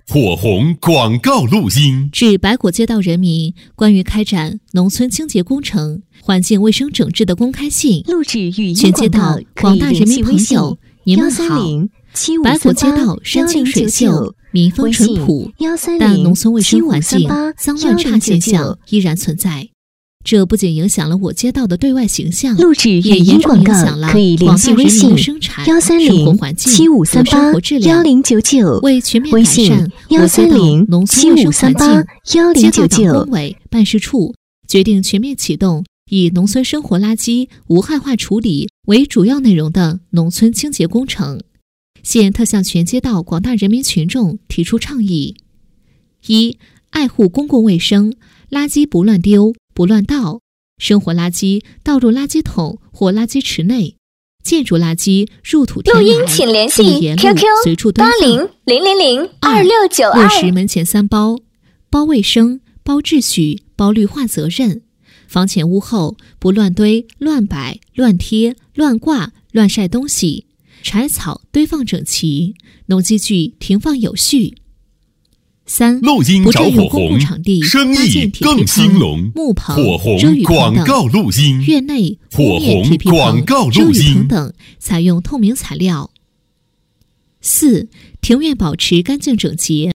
火红广告录音， 致白果街道人民关于开展农村清洁工程、环境卫生整治的公开信。 录制语音全街道广大人民朋友，你们好！白果街道山清水秀，民风淳朴，但农村卫生环境脏乱差现象依然存在。这不仅影响了我街道的对外形象，也严重影响了广大人民的生产、生活环境和生活质量。为全面改善我街道农村卫生环境，街道党工委办事处决定全面启动以农村生活垃圾无害化处理为主要内容的农村清洁工程。现特向全街道广大人民群众提出倡议：一、爱护公共卫生，垃圾不乱丢不乱倒，生活垃圾倒入垃圾桶或垃圾池内，建筑垃圾入土填埋。 录音请联系 QQ 80002692。 落实门前三包：包卫生、包秩序、包绿化责任。房前屋后不乱堆、乱摆、乱贴、乱挂、乱晒东西，柴草堆放整齐，农机具停放有序。三、 录音不着火占用公共红， 场地， 生搭意更建铁皮棚、 兴隆。 木棚、 火红遮雨棚广告等。 录音， 院内火铺面红铁皮棚、 广告遮雨录音棚等采用透明材料。四、庭院保持干净整洁，